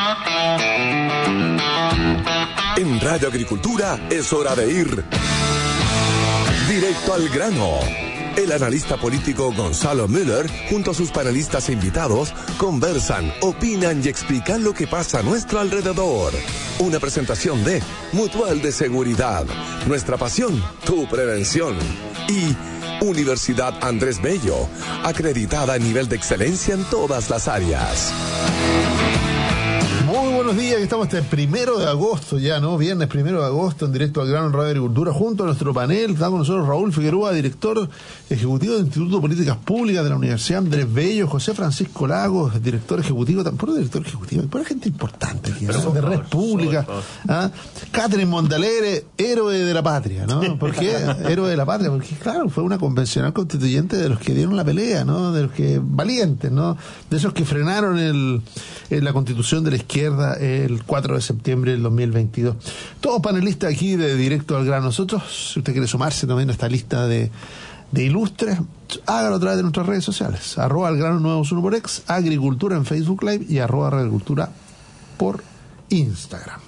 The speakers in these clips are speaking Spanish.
En Radio Agricultura es hora de ir directo al grano. El analista político Gonzalo Müller, junto a sus panelistas e invitados, conversan, opinan y explican lo que pasa a nuestro alrededor. Una presentación de Mutual de Seguridad, nuestra pasión, tu prevención. Y Universidad Andrés Bello, acreditada a nivel de excelencia en todas las áreas. Muy buenos días, estamos este 1 de agosto ya, ¿no? Viernes 1 de agosto, en directo al grano en Radio Agricultura, junto a nuestro panel. Está con nosotros Raúl Figueroa, director ejecutivo del Instituto de Políticas Públicas de la Universidad Andrés Bello, José Francisco Lagos, director ejecutivo, tampoco director ejecutivo, hay gente importante aquí, ¿no? De Red Pública. Catherine Montalegre, héroe de la patria, ¿no? ¿Por qué héroe de la patria? Porque, claro, fue una convencional constituyente de los que dieron la pelea, ¿no? De los que valientes, ¿no? De esos que frenaron la constitución de la izquierda el 4 de septiembre del 2022. Todos panelistas aquí de Directo al Grano. Nosotros, si usted quiere sumarse también a esta lista de ilustres, hágalo a través de nuestras redes sociales. @algrano921 por X, Agricultura en Facebook Live y @Agricultura por Instagram.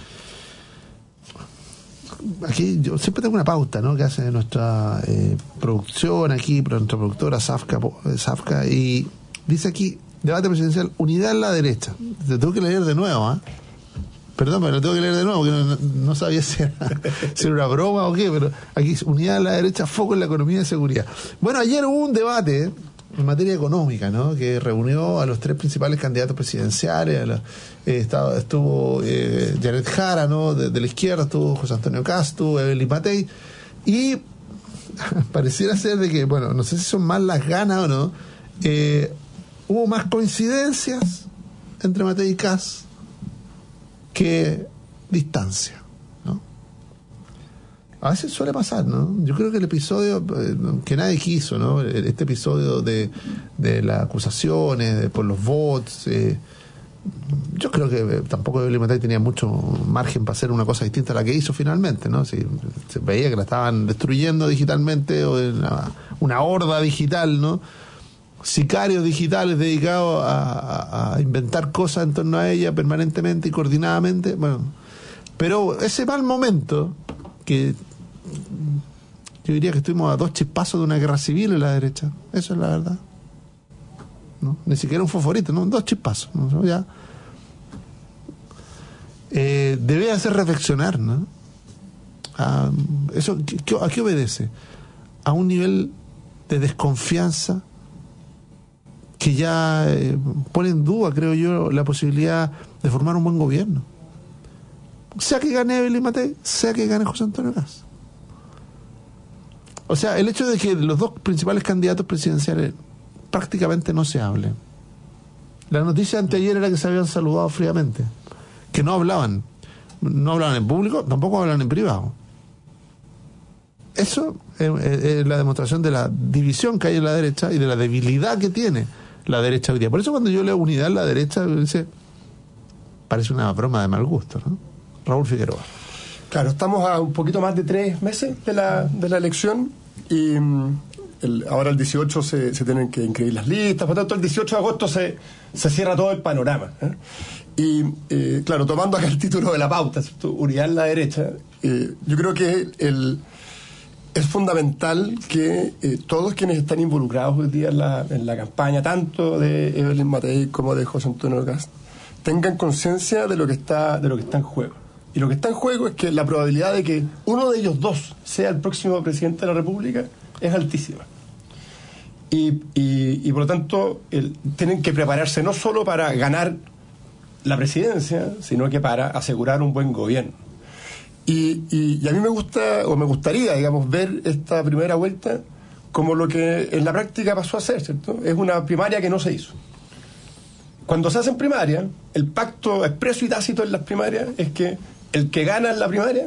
Aquí yo siempre tengo una pauta, ¿no?, que hace nuestra producción aquí, nuestra productora Safka, y dice aquí: debate presidencial, unidad en la derecha. Te tengo que leer de nuevo, Perdón, pero lo tengo que leer de nuevo, porque no sabía si era una broma o qué, pero aquí dice: unidad en la derecha, foco en la economía y seguridad. Bueno, ayer hubo un debate en materia económica, ¿no?, que reunió a los 3 principales candidatos presidenciales. Estuvo Janet Jara, ¿no?, de la izquierda, estuvo José Antonio Kast, estuvo Evelyn Matei, y pareciera ser de que, bueno, no sé si son más las ganas o no, hubo más coincidencias entre Matei y Kast que distancia, ¿no? A veces suele pasar, ¿no? Yo creo que el episodio que nadie quiso, ¿no?, este episodio de las acusaciones por los bots, yo creo que tampoco Evelyn Matei tenía mucho margen para hacer una cosa distinta a la que hizo finalmente, ¿no? Si se veía que la estaban destruyendo digitalmente, o una horda digital, ¿no?, sicarios digitales dedicados a inventar cosas en torno a ella permanentemente y coordinadamente. Bueno, pero ese mal momento, que yo diría que estuvimos a 2 chispazos de una guerra civil en la derecha, eso es la verdad, ¿no? Ni siquiera un fosforito, ¿no? 2 chispazos, ¿no? Ya debe hacer reflexionar, ¿no? Eso, ¿a qué obedece? A un nivel de desconfianza que ya pone en duda, creo yo, la posibilidad de formar un buen gobierno. Sea que gane Evelyn Matei, sea que gane José Antonio Kast. O sea, el hecho de que los 2 principales candidatos presidenciales prácticamente no se hablen. La noticia anteayer era que se habían saludado fríamente, que no hablaban en público, tampoco hablan en privado. Eso es la demostración de la división que hay en la derecha y de la debilidad que tiene la derecha hoy día. Por eso cuando yo leo unidad en la derecha, parece una broma de mal gusto, ¿no? Raúl Figueroa. Claro, estamos a un poquito más de 3 meses de la elección, y ahora el 18 se tienen que inscribir las listas, por tanto el 18 de agosto se cierra todo el panorama, Y claro, tomando acá el título de la pauta, ¿cierto?, unidad en la derecha, yo creo que es fundamental que todos quienes están involucrados hoy día en la campaña, tanto de Evelyn Matei como de José Antonio Kast, tengan conciencia de lo que está en juego. Y lo que está en juego es que la probabilidad de que uno de ellos 2 sea el próximo presidente de la República es altísima. Y por lo tanto tienen que prepararse no solo para ganar la presidencia, sino que para asegurar un buen gobierno. Y a mí me gustaría, digamos, ver esta primera vuelta como lo que en la práctica pasó a ser, ¿cierto? Es una primaria que no se hizo. Cuando se hacen primarias, el pacto expreso y tácito en las primarias es que el que gana en la primaria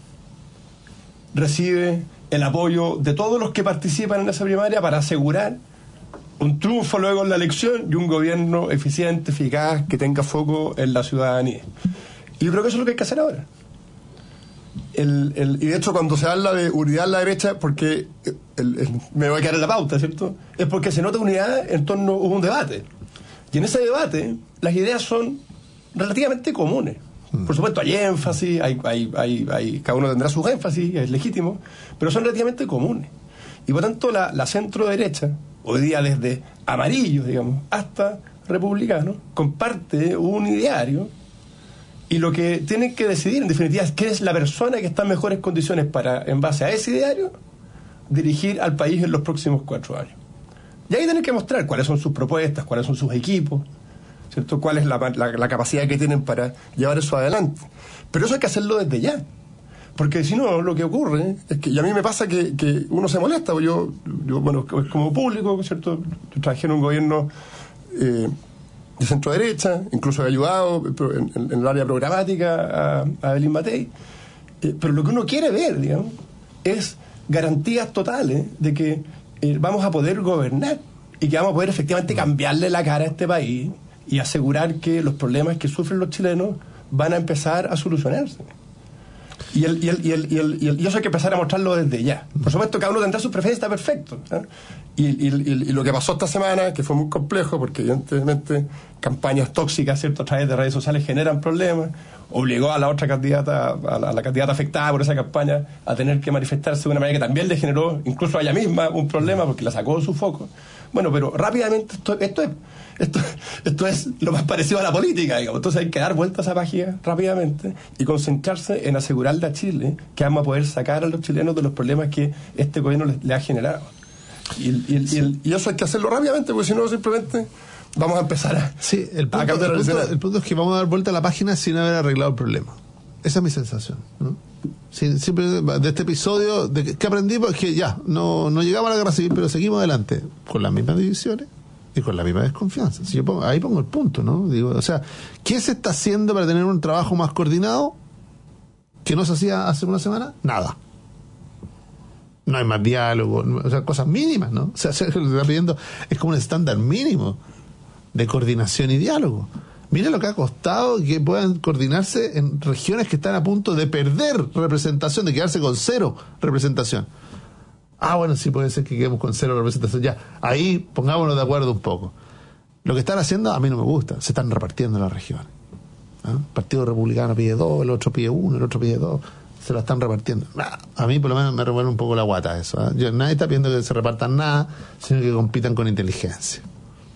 recibe el apoyo de todos los que participan en esa primaria para asegurar un triunfo luego en la elección y un gobierno eficiente, eficaz, que tenga foco en la ciudadanía. Y yo creo que eso es lo que hay que hacer ahora. Y de hecho cuando se habla de unidad en la derecha, porque me voy a quedar en la pauta, ¿cierto?, es porque se nota unidad en torno a un debate. Y en ese debate las ideas son relativamente comunes. Por supuesto, hay énfasis, cada uno tendrá sus énfasis, es legítimo, pero son relativamente comunes. Y por tanto, la centro-derecha, hoy día desde amarillos, digamos, hasta republicanos, comparte un ideario, y lo que tienen que decidir, en definitiva, es quién es la persona que está en mejores condiciones para, en base a ese ideario, dirigir al país en los próximos 4 años. Y ahí tienen que mostrar cuáles son sus propuestas, cuáles son sus equipos, ¿cierto? ¿Cuál es la capacidad que tienen para llevar eso adelante? Pero eso hay que hacerlo desde ya. Porque si no, lo que ocurre es que, y a mí me pasa que uno se molesta, yo bueno, como público, ¿cierto? Yo trabajé en un gobierno de centro derecha, incluso he ayudado en el área programática a Evelyn Matei, pero lo que uno quiere ver, digamos, es garantías totales de que vamos a poder gobernar y que vamos a poder efectivamente cambiarle la cara a este país y asegurar que los problemas que sufren los chilenos van a empezar a solucionarse. Y eso hay que empezar a mostrarlo desde ya. Por supuesto, cada uno tendrá sus preferencias, está perfecto, ¿eh? Y lo que pasó esta semana, que fue muy complejo, porque evidentemente campañas tóxicas, ¿cierto?, a través de redes sociales generan problemas, obligó a la otra candidata, a la candidata afectada por esa campaña, a tener que manifestarse de una manera que también le generó, incluso a ella misma, un problema, porque la sacó de su foco. Bueno, pero rápidamente esto es lo más parecido a la política, digamos. Entonces hay que dar vueltas a esa página rápidamente y concentrarse en asegurarle a Chile que vamos a poder sacar a los chilenos de los problemas que este gobierno le ha generado. Y eso hay que hacerlo rápidamente, porque si no, simplemente vamos a empezar a... Sí, el punto es que vamos a dar vuelta a la página sin haber arreglado el problema. Esa es mi sensación, ¿no? Siempre de este episodio, ¿qué aprendimos? Es que ya, no llegamos a la guerra civil, pero seguimos adelante con las mismas divisiones y con la misma desconfianza. Si yo ahí pongo el punto, ¿no? Digo, o sea, ¿qué se está haciendo para tener un trabajo más coordinado que no se hacía hace una semana? Nada. No hay más diálogo, o sea, cosas mínimas, ¿no? O sea, lo que se está pidiendo es como un estándar mínimo de coordinación y diálogo. Mira lo que ha costado que puedan coordinarse en regiones que están a punto de perder representación, de quedarse con 0 representación. Bueno, sí puede ser que quedemos con 0 representación. Ya, ahí pongámonos de acuerdo un poco. Lo que están haciendo a mí no me gusta. Se están repartiendo las regiones. El Partido Republicano pide 2, el otro pide 1, el otro pide 2. Se la están repartiendo. A mí por lo menos me revuelve un poco la guata eso. Nadie está pidiendo que se repartan nada, sino que compitan con inteligencia.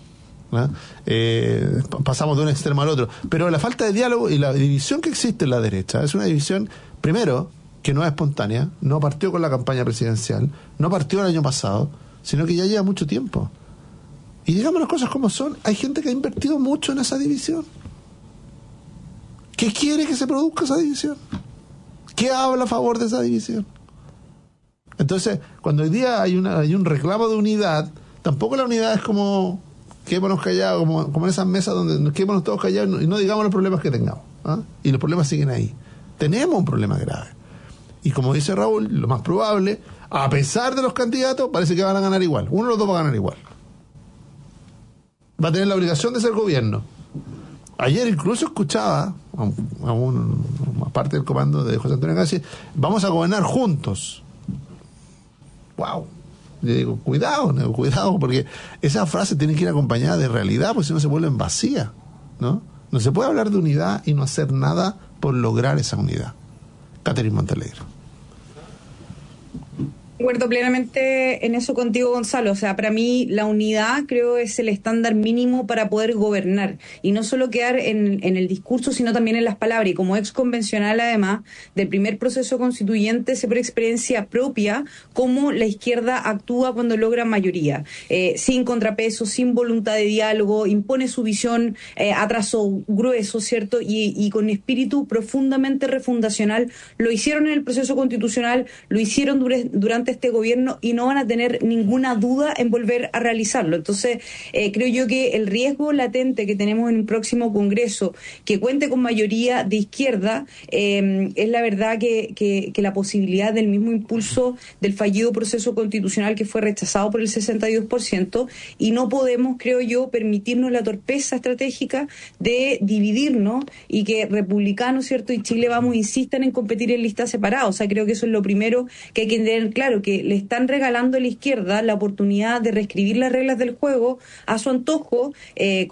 Pasamos de un extremo al otro, pero la falta de diálogo y la división que existe en la derecha es una división, primero, que no es espontánea, no partió con la campaña presidencial, no partió el año pasado, sino que ya lleva mucho tiempo. Y digamos las cosas como son, hay gente que ha invertido mucho en esa división. ¿Qué quiere que se produzca esa división? ¿Qué habla a favor de esa división? Entonces, cuando hoy día hay un reclamo de unidad, tampoco la unidad es como quedémonos callados, como en esas mesas donde nos quedémonos todos callados y no digamos los problemas que tengamos, y los problemas siguen ahí. Tenemos un problema grave, y como dice Raúl, lo más probable, a pesar de los candidatos, parece que van a ganar igual. Uno de los dos va a ganar igual, va a tener la obligación de ser gobierno. Ayer incluso escuchaba a parte del comando de José Antonio Gassi, vamos a gobernar juntos. ¡Wow! Yo digo, cuidado, porque esa frase tiene que ir acompañada de realidad, porque si no se vuelven vacías, ¿no? No se puede hablar de unidad y no hacer nada por lograr esa unidad. Catherine Montalegre. Acuerdo plenamente en eso contigo, Gonzalo. O sea, para mí la unidad creo es el estándar mínimo para poder gobernar y no solo quedar en el discurso, sino también en las palabras. Y como ex convencional, además, del primer proceso constituyente, sé por experiencia propia cómo la izquierda actúa cuando logra mayoría. Sin contrapeso, sin voluntad de diálogo, impone su visión a trazo grueso, ¿cierto? Y con espíritu profundamente refundacional. Lo hicieron en el proceso constitucional, lo hicieron durante este gobierno y no van a tener ninguna duda en volver a realizarlo. Entonces, creo yo que el riesgo latente que tenemos en un próximo Congreso que cuente con mayoría de izquierda es la verdad que la posibilidad del mismo impulso del fallido proceso constitucional que fue rechazado por el 62%, y no podemos, creo yo, permitirnos la torpeza estratégica de dividirnos y que republicanos, ¿cierto?, y Chile Vamos insistan en competir en listas separadas. O sea, creo que eso es lo primero que hay que tener claro, que le están regalando a la izquierda la oportunidad de reescribir las reglas del juego a su antojo, con los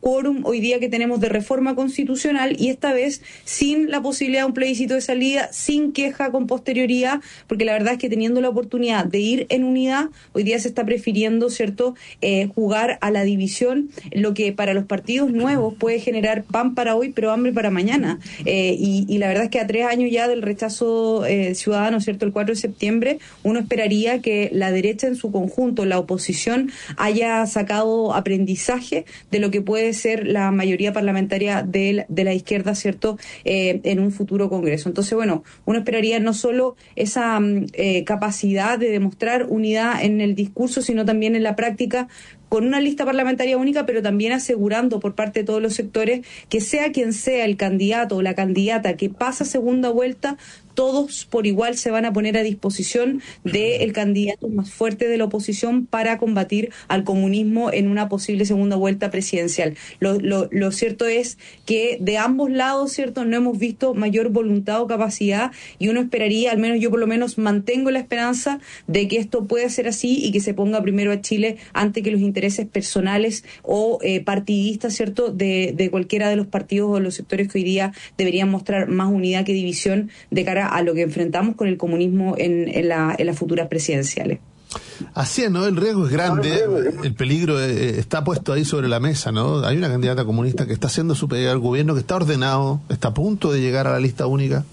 quórum hoy día que tenemos de reforma constitucional, y esta vez sin la posibilidad de un plebiscito de salida, sin queja con posterioridad, porque la verdad es que teniendo la oportunidad de ir en unidad, hoy día se está prefiriendo, ¿cierto?, jugar a la división, lo que para los partidos nuevos puede generar pan para hoy, pero hambre para mañana. Y la verdad es que a 3 años ya del rechazo ciudadano, ¿cierto?, el 4 de septiembre, uno esperaría que la derecha en su conjunto, la oposición, haya sacado aprendizaje de lo que puede ser la mayoría parlamentaria de la izquierda, ¿cierto?, en un futuro Congreso. Entonces, bueno, uno esperaría no solo esa capacidad de demostrar unidad en el discurso, sino también en la práctica, con una lista parlamentaria única, pero también asegurando por parte de todos los sectores que sea quien sea el candidato o la candidata que pasa segunda vuelta, todos por igual se van a poner a disposición del candidato más fuerte de la oposición para combatir al comunismo en una posible segunda vuelta presidencial. Lo cierto es que de ambos lados, ¿cierto?, no hemos visto mayor voluntad o capacidad, y uno esperaría, al menos yo por lo menos mantengo la esperanza de que esto pueda ser así y que se ponga primero a Chile ante que los intereses personales o partidistas, ¿cierto?, de cualquiera de los partidos o los sectores que hoy día deberían mostrar más unidad que división de cara a lo que enfrentamos con el comunismo en las futuras presidenciales. Así es, ¿no? El riesgo es grande, el peligro está puesto ahí sobre la mesa, ¿no? Hay una candidata comunista que está haciendo su pega al gobierno, que está ordenado, está a punto de llegar a la lista única.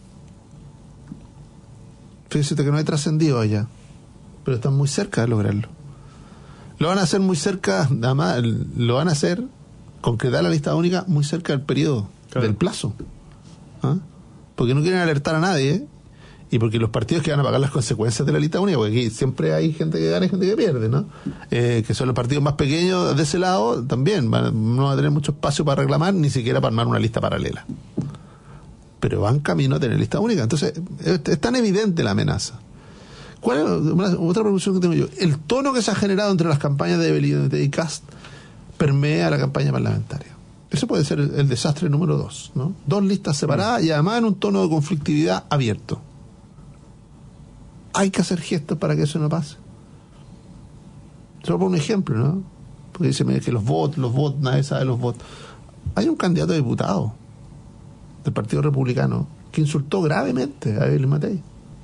Fíjate que no hay trascendido allá, pero están muy cerca de lograrlo. Lo van a hacer muy cerca, nada más, lo van a hacer, concretar la lista única muy cerca del periodo, del plazo. ¿Ah? Porque no quieren alertar a nadie, y porque los partidos que van a pagar las consecuencias de la lista única, porque aquí siempre hay gente que gana y gente que pierde, ¿no? Que son los partidos más pequeños de ese lado, también no van a tener mucho espacio para reclamar, ni siquiera para armar una lista paralela. Pero van camino a tener lista única. Entonces, es tan evidente la amenaza. ¿Cuál es otra preocupación que tengo yo? El tono que se ha generado entre las campañas de Bellido y Kast permea la campaña parlamentaria. Eso puede ser el desastre número 2, ¿no? 2 listas separadas y además en un tono de conflictividad abierto. Hay que hacer gestos para que eso no pase. Solo por un ejemplo, ¿no? Porque dice que los votos, nadie sabe los votos. Hay un candidato a diputado del Partido Republicano que insultó gravemente a Evelyn Matei.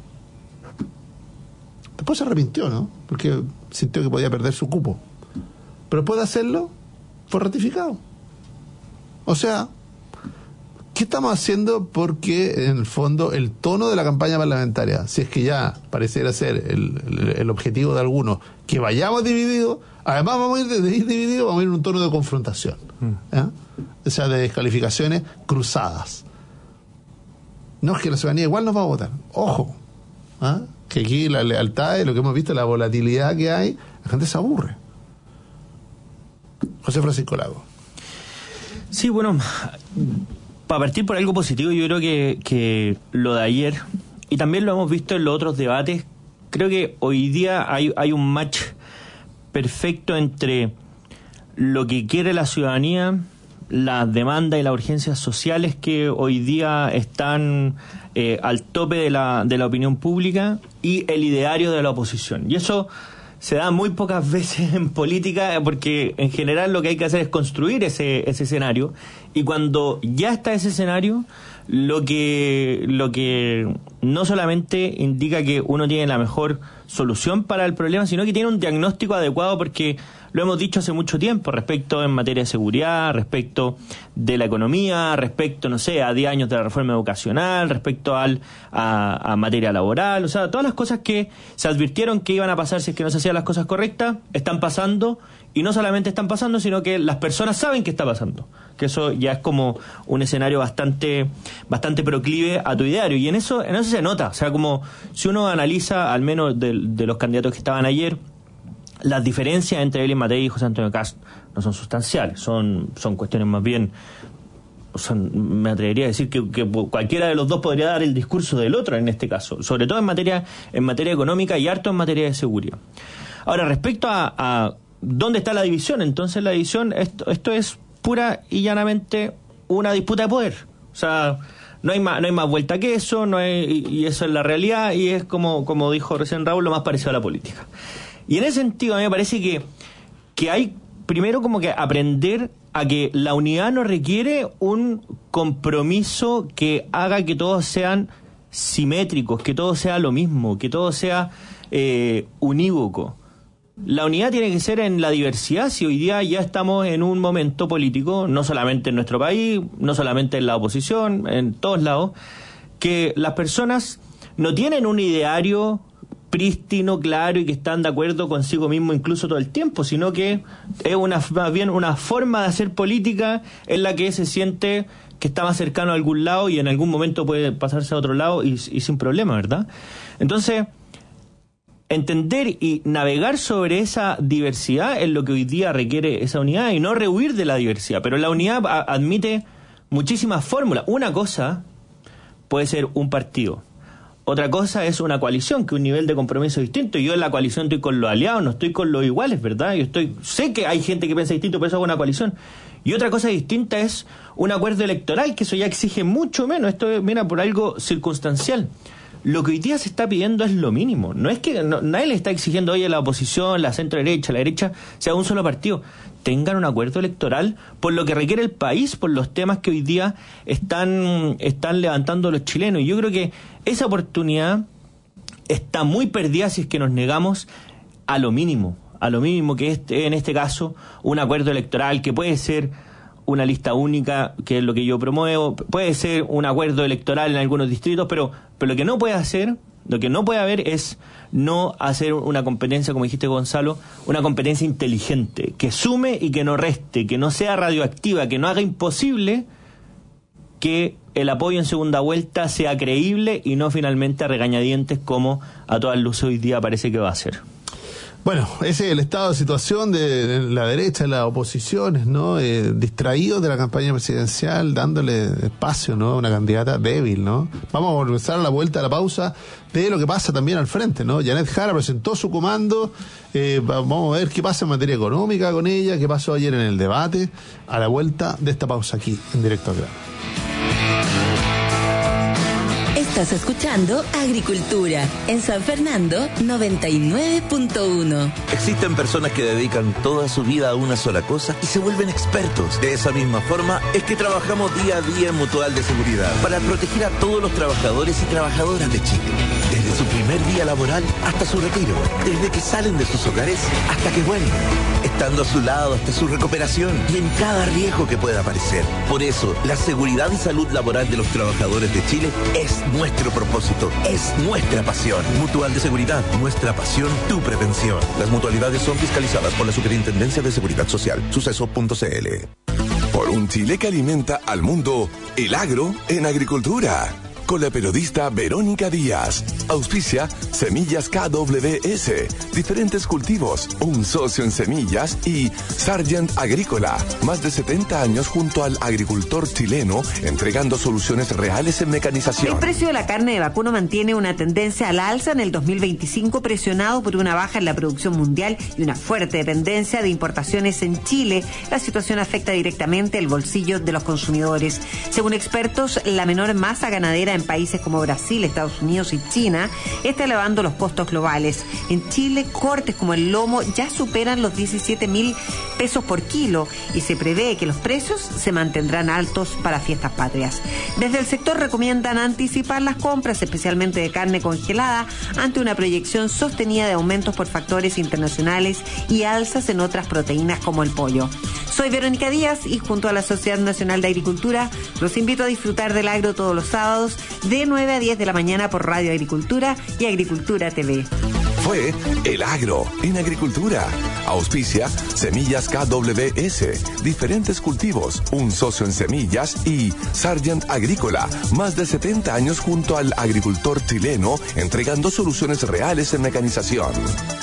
Después se arrepintió, ¿no? Porque sintió que podía perder su cupo. Pero después de hacerlo, fue ratificado. O sea, ¿qué estamos haciendo? Porque en el fondo el tono de la campaña parlamentaria, si es que ya pareciera ser el objetivo de algunos, que vayamos divididos, además vamos a ir divididos, vamos a ir en un tono de confrontación, ¿eh? O sea, de descalificaciones cruzadas. No es que la ciudadanía igual nos va a votar, ojo, ¿eh? Que aquí la lealtad y lo que hemos visto, la volatilidad que hay, la gente se aburre. José Francisco Lago. Sí, bueno, para partir por algo positivo, yo creo que lo de ayer, y también lo hemos visto en los otros debates, creo que hoy día hay un match perfecto entre lo que quiere la ciudadanía, las demandas y las urgencias sociales que hoy día están al tope de la opinión pública, y el ideario de la oposición. Y eso se da muy pocas veces en política, porque en general lo que hay que hacer es construir ese escenario, y cuando ya está ese escenario, lo que no solamente indica que uno tiene la mejor solución para el problema, sino que tiene un diagnóstico adecuado, porque lo hemos dicho hace mucho tiempo, respecto en materia de seguridad, respecto de la economía, respecto, no sé, a 10 años de la reforma educacional, respecto a materia laboral, o sea, todas las cosas que se advirtieron que iban a pasar si es que no se hacían las cosas correctas, están pasando, y no solamente están pasando, sino que las personas saben que está pasando, que eso ya es como un escenario bastante proclive a tu ideario, y en eso se nota, o sea, como si uno analiza, al menos de los candidatos que estaban ayer, las diferencias entre Evelyn Matei y José Antonio Kast no son sustanciales, son cuestiones más bien, o sea, me atrevería a decir que cualquiera de los dos podría dar el discurso del otro en este caso, sobre todo en materia económica y harto en materia de seguridad. Ahora, respecto a dónde está la división, entonces la división, esto es pura y llanamente una disputa de poder, o sea, no hay más vuelta que eso, y eso es la realidad, y es como dijo recién Raúl, lo más parecido a la política. Y en ese sentido a mí me parece que hay primero como que aprender a que la unidad no requiere un compromiso que haga que todos sean simétricos, que todo sea lo mismo, que todo sea unívoco. La unidad tiene que ser en la diversidad. Si hoy día ya estamos en un momento político, no solamente en nuestro país, no solamente en la oposición, en todos lados, que las personas no tienen un ideario prístino, claro, y que están de acuerdo consigo mismo incluso todo el tiempo, sino que es más bien una forma de hacer política en la que se siente que está más cercano a algún lado y en algún momento puede pasarse a otro lado y sin problema, ¿verdad? Entonces, entender y navegar sobre esa diversidad es lo que hoy día requiere esa unidad y no rehuir de la diversidad, pero la unidad admite muchísimas fórmulas. Una cosa puede ser un partido. Otra cosa es una coalición, que es un nivel de compromiso distinto. Yo en la coalición estoy con los aliados, no estoy con los iguales, ¿verdad? Sé que hay gente que piensa distinto, pero eso es una coalición. Y otra cosa distinta es un acuerdo electoral, que eso ya exige mucho menos. Esto es, mira, por algo circunstancial. Lo que hoy día se está pidiendo es lo mínimo. No es que nadie le está exigiendo, oye, la oposición, la centro-derecha, la derecha, sea un solo partido. Tengan un acuerdo electoral por lo que requiere el país, por los temas que hoy día están levantando los chilenos. Y yo creo que esa oportunidad está muy perdida si es que nos negamos a lo mínimo que es, en este caso, un acuerdo electoral que puede ser una lista única, que es lo que yo promuevo, puede ser un acuerdo electoral en algunos distritos, pero lo que no puede haber es no hacer una competencia, como dijiste, Gonzalo, una competencia inteligente, que sume y que no reste, que no sea radioactiva, que no haga imposible que el apoyo en segunda vuelta sea creíble y no finalmente a regañadientes como a todas luces hoy día parece que va a ser. Bueno, ese es el estado de situación de la derecha, las oposiciones, ¿no? Distraídos de la campaña presidencial, dándole espacio, ¿no? A una candidata débil, ¿no? Vamos a volver a la vuelta a la pausa de lo que pasa también al frente, ¿no? Janet Jara presentó su comando, vamos a ver qué pasa en materia económica con ella, qué pasó ayer en el debate, a la vuelta de esta pausa aquí, en Directo al Grano. Estás escuchando Agricultura en San Fernando 99.1. Existen personas que dedican toda su vida a una sola cosa y se vuelven expertos. De esa misma forma es que trabajamos día a día en Mutual de Seguridad para proteger a todos los trabajadores y trabajadoras de Chile. Desde su primer día laboral hasta su retiro, desde que salen de sus hogares hasta que vuelven, estando a su lado hasta su recuperación y en cada riesgo que pueda aparecer. Por eso, la seguridad y salud laboral de los trabajadores de Chile es nuestro propósito, es nuestra pasión. Mutual de Seguridad, nuestra pasión, tu prevención. Las mutualidades son fiscalizadas por la Superintendencia de Seguridad Social. Suceso.cl. Por un Chile que alimenta al mundo, el agro en agricultura. Con la periodista Verónica Díaz. Auspicia Semillas KWS, diferentes cultivos, un socio en semillas y Sargent Agrícola, más de 70 años junto al agricultor chileno, entregando soluciones reales en mecanización. El precio de la carne de vacuno mantiene una tendencia al alza en el 2025, presionado por una baja en la producción mundial y una fuerte dependencia de importaciones en Chile. La situación afecta directamente el bolsillo de los consumidores. Según expertos, la menor masa ganadera en países como Brasil, Estados Unidos y China está elevando los costos globales. En Chile, cortes como el lomo ya superan los 17.000 pesos por kilo y se prevé que los precios se mantendrán altos para fiestas patrias. Desde el sector recomiendan anticipar las compras, especialmente de carne congelada, ante una proyección sostenida de aumentos por factores internacionales y alzas en otras proteínas como el pollo. Soy Verónica Díaz y junto a la Sociedad Nacional de Agricultura los invito a disfrutar del agro todos los sábados de 9 a 10 de la mañana por Radio Agricultura y Agricultura TV. Fue El Agro en Agricultura. Auspicia Semillas KWS, diferentes cultivos, un socio en semillas y Sargent Agrícola, más de 70 años junto al agricultor chileno, entregando soluciones reales en mecanización.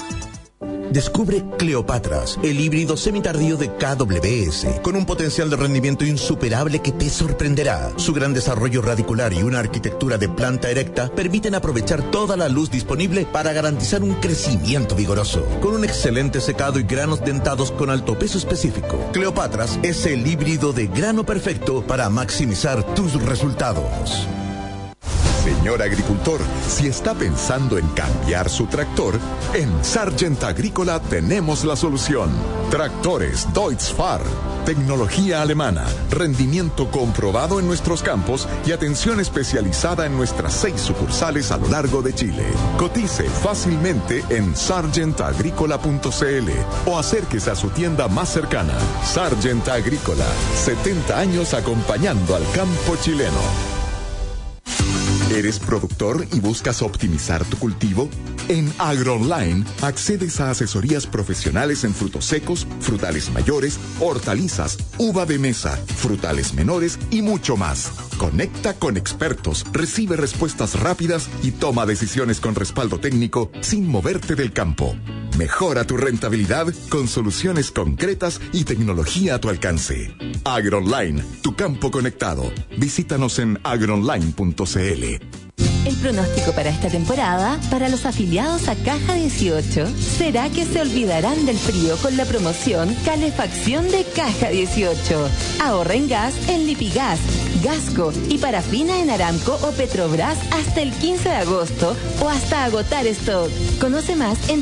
Descubre Cleopatras, el híbrido semitardío de KWS, con un potencial de rendimiento insuperable que te sorprenderá. Su gran desarrollo radicular y una arquitectura de planta erecta permiten aprovechar toda la luz disponible para garantizar un crecimiento vigoroso, con un excelente secado y granos dentados con alto peso específico. Cleopatras es el híbrido de grano perfecto para maximizar tus resultados. Señor agricultor, si está pensando en cambiar su tractor, en Sargent Agrícola tenemos la solución. Tractores Deutz-Fahr. Tecnología alemana, rendimiento comprobado en nuestros campos y atención especializada en nuestras 6 sucursales a lo largo de Chile. Cotice fácilmente en sargentagricola.cl o acérquese a su tienda más cercana. Sargent Agrícola, 70 años acompañando al campo chileno. ¿Eres productor y buscas optimizar tu cultivo? En AgroOnline accedes a asesorías profesionales en frutos secos, frutales mayores, hortalizas, uva de mesa, frutales menores y mucho más. Conecta con expertos, recibe respuestas rápidas y toma decisiones con respaldo técnico sin moverte del campo. Mejora tu rentabilidad con soluciones concretas y tecnología a tu alcance. AgroOnline, tu campo conectado. Visítanos en agroonline.cl. El pronóstico para esta temporada, para los afiliados a Caja 18, será que se olvidarán del frío con la promoción Calefacción de Caja 18. Ahorra en gas en Lipigas, Gasco y parafina en Aramco o Petrobras hasta el 15 de agosto o hasta agotar stock. Conoce más en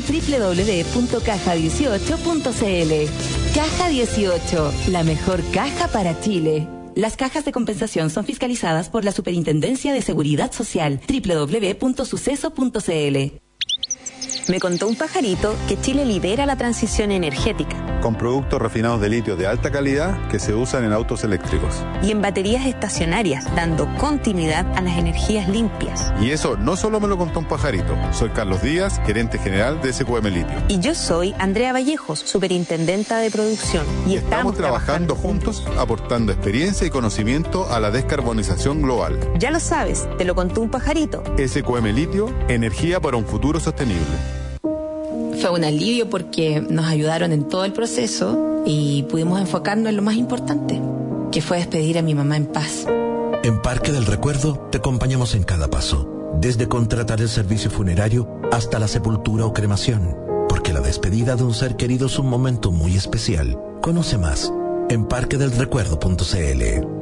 www.caja18.cl. Caja 18, la mejor caja para Chile. Las cajas de compensación son fiscalizadas por la Superintendencia de Seguridad Social. www.suceso.cl. Me contó un pajarito que Chile lidera la transición energética. Con productos refinados de litio de alta calidad que se usan en autos eléctricos. Y en baterías estacionarias, dando continuidad a las energías limpias. Y eso no solo me lo contó un pajarito. Soy Carlos Díaz, gerente general de SQM Litio. Y yo soy Andrea Vallejos, superintendenta de producción. Y estamos trabajando juntos, aportando experiencia y conocimiento a la descarbonización global. Ya lo sabes, te lo contó un pajarito. SQM Litio, energía para un futuro sostenible. Fue un alivio porque nos ayudaron en todo el proceso y pudimos enfocarnos en lo más importante, que fue despedir a mi mamá en paz. En Parque del Recuerdo te acompañamos en cada paso, desde contratar el servicio funerario hasta la sepultura o cremación, porque la despedida de un ser querido es un momento muy especial. Conoce más en parquedelrecuerdo.cl.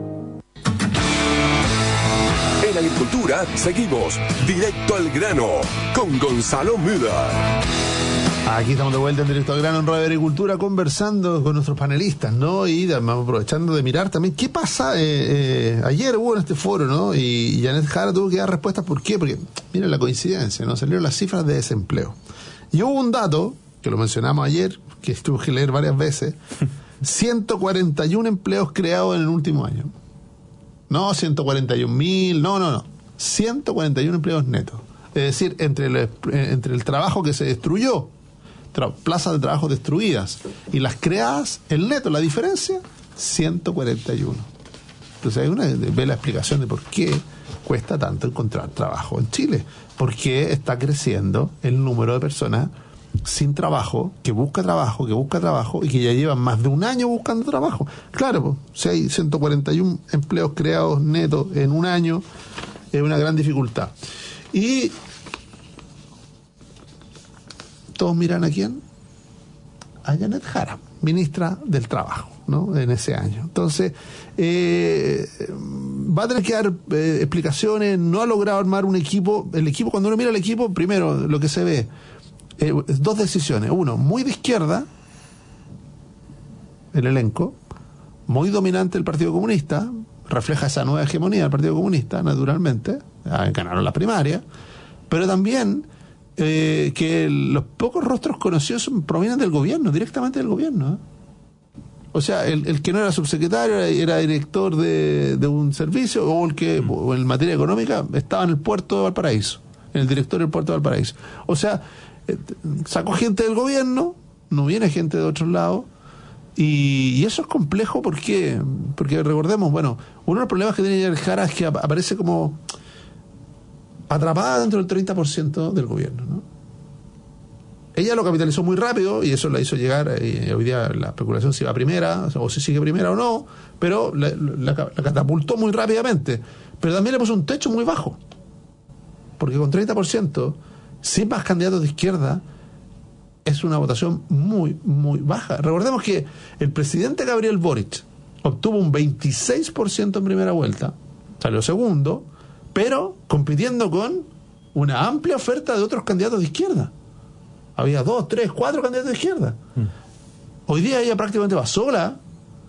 En Agricultura seguimos directo al grano con Gonzalo Müller. Aquí estamos de vuelta en Directo al Grano en Radio Agricultura conversando con nuestros panelistas, ¿no? Y aprovechando de mirar también qué pasa. Ayer hubo en este foro, ¿no? Y Janet Jara tuvo que dar respuestas. ¿Por qué? Porque, miren la coincidencia, ¿no? Salieron las cifras de desempleo. Y hubo un dato, que lo mencionamos ayer, que tuve que leer varias veces, 141 empleos creados en el último año. No 141.000, no. 141 empleos netos. Es decir, entre el trabajo que se destruyó, plazas de trabajo destruidas y las creadas, el neto, la diferencia, 141. Entonces ahí uno ve la explicación de por qué cuesta tanto encontrar trabajo en Chile. Porque está creciendo el número de personas sin trabajo, que busca trabajo y que ya llevan más de un año buscando trabajo. Claro, pues, si hay 141 empleos creados netos en un año, es una gran dificultad. Y todos miran a quién, a Janet Jara, ministra del Trabajo, ¿no? En ese año. Entonces, va a tener que dar explicaciones. No ha logrado armar un equipo. El equipo, cuando uno mira el equipo, primero lo que se ve, dos decisiones. Uno, muy de izquierda, el elenco, muy dominante el Partido Comunista, refleja esa nueva hegemonía del Partido Comunista, naturalmente, ganaron la primaria, pero también que los pocos rostros conocidos provienen del gobierno, directamente del gobierno, ¿eh? O sea, el que no era subsecretario era director de un servicio, o el que o en materia económica estaba en el puerto de Valparaíso, en el directorio del puerto de Valparaíso. O sea, sacó gente del gobierno, no viene gente de otros lados, y eso es complejo porque recordemos, bueno, uno de los problemas que tiene Janet Jara es que aparece como atrapada dentro del 30% del gobierno, ¿no? Ella lo capitalizó muy rápido y eso la hizo llegar, hoy día la especulación si va primera o si sigue primera o no, pero la catapultó muy rápidamente, pero también le puso un techo muy bajo, porque con 30%, sin más candidatos de izquierda, es una votación muy, muy baja. Recordemos que el presidente Gabriel Boric obtuvo un 26% en primera vuelta, salió segundo, pero compitiendo con una amplia oferta de otros candidatos de izquierda. Había 2, 3, 4 candidatos de izquierda. Hoy día ella prácticamente va sola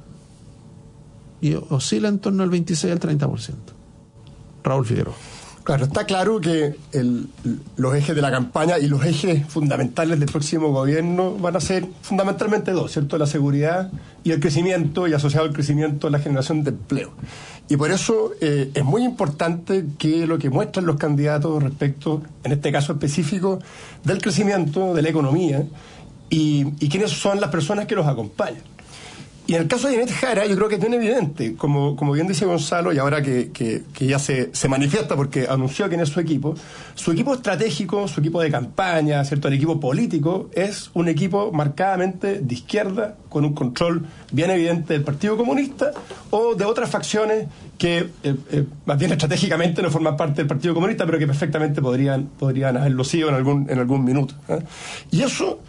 y oscila en torno al 26 al 30%. Raúl Figueroa. Claro, está claro que los ejes de la campaña y los ejes fundamentales del próximo gobierno van a ser fundamentalmente dos, ¿cierto? La seguridad y el crecimiento, y asociado al crecimiento la generación de empleo. Y por eso es muy importante que lo que muestran los candidatos respecto, en este caso específico, del crecimiento, de la economía, y quiénes son las personas que los acompañan. Y en el caso de Janet Jara, yo creo que es bien evidente, como bien dice Gonzalo, y ahora que ya se manifiesta porque anunció quién es su equipo estratégico, su equipo de campaña, ¿cierto? El equipo político es un equipo marcadamente de izquierda, con un control bien evidente del Partido Comunista o de otras facciones que más bien estratégicamente no forman parte del Partido Comunista, pero que perfectamente podrían haberlo sido en algún minuto, ¿eh? Y eso